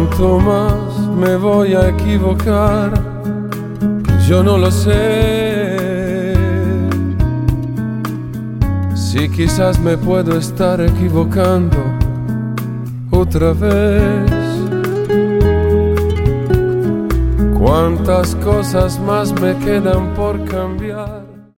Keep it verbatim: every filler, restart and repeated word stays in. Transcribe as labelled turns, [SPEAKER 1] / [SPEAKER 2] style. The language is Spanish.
[SPEAKER 1] ¿Cuánto más me voy a equivocar? Yo no lo sé. Si quizás me puedo estar equivocando otra vez. ¿Cuántas cosas más me quedan por cambiar?